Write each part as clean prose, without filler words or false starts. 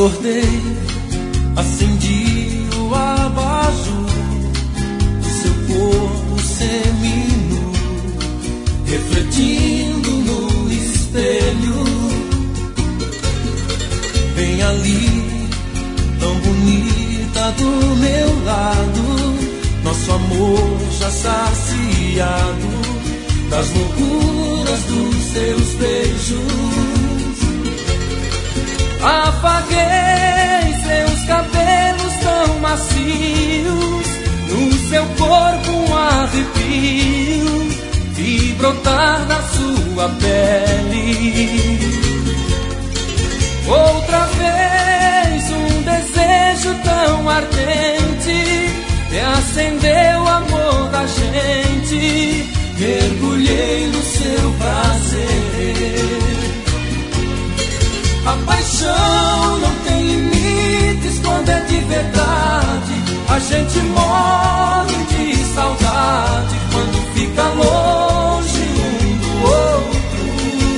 acordei, acendi o abajur do seu corpo seminu, refletindo no espelho. Bem ali, tão bonita do meu lado, nosso amor já saciado das loucuras dos seus beijos. Apaguei seus cabelos tão macios, no seu corpo um arrepio, vi brotar da sua pele. Outra vez um desejo tão ardente reacendeu o amor da gente, mergulhei no seu prazer. A paixão não tem limites quando é de verdade. A gente morre de saudade quando fica longe um do outro.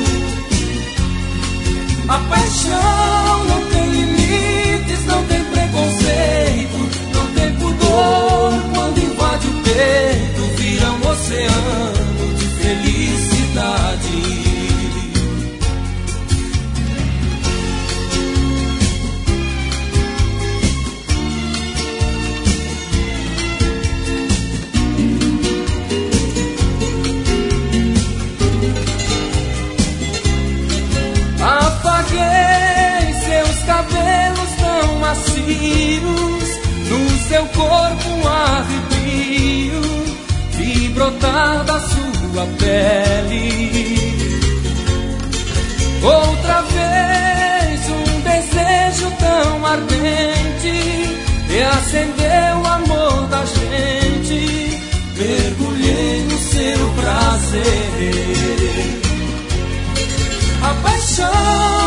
A paixão não tem limites, não tem preconceito, não tem pudor quando invade o peito, vira um oceano de felicidade. Apaguei seus cabelos tão macios, no seu corpo um arrepio, vi brotar da sua pele. Outra vez um desejo tão ardente reacendeu o amor da gente, mergulhei no seu prazer. A paixão